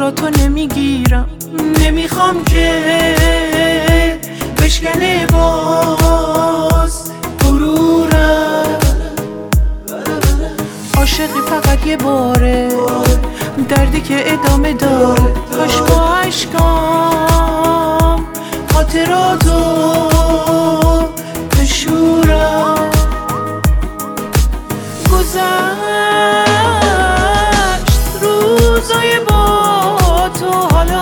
جاتو نمیگیرم، نمیخوام که بشکنه باز غرورم. عاشقی فقط یه باره، دردی که ادامه داره. کاش با عشقام خاطراتو بشورم. گذشت روزای با تو، حالا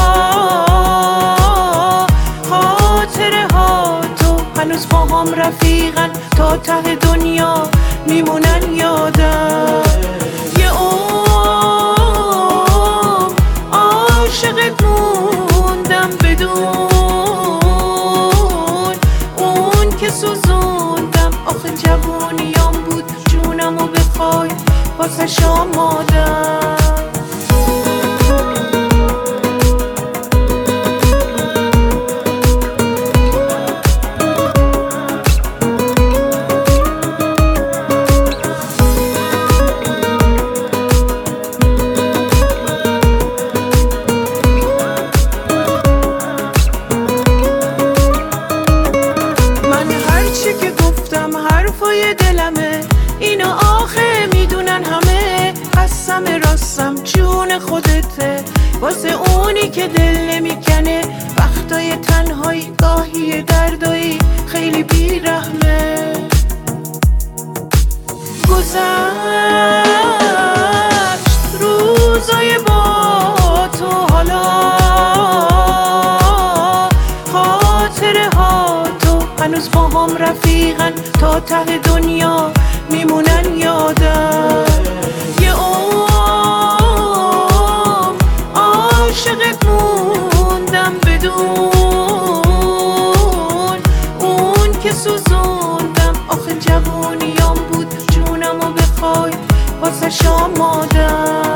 خاطره ها تو هنوز با هم رفیقن، تا ته دنیا میمونن یادم. یه عمر عاشقت موندم بدون اون که سوزوندم. آخه جوونیام بود جونمو بخوای واسش آمادم. که گفتم حرفای دلمه، اینو آخه میدونن همه. قسم راستم جون خودته، واسه اونی که دل نمیکنه. وقتای تنهایی گاهی دردایی خیلی بیرحمه. گذشت روزای با تو، حالا خاطره ها تو هنوز با هم رفیقن، تا ته دنیا میمونن یادم. یه عمر عاشقت موندم بدون اون که سوزوندم. آخه جوونیام بود جونمو بخوای واسش آمادم.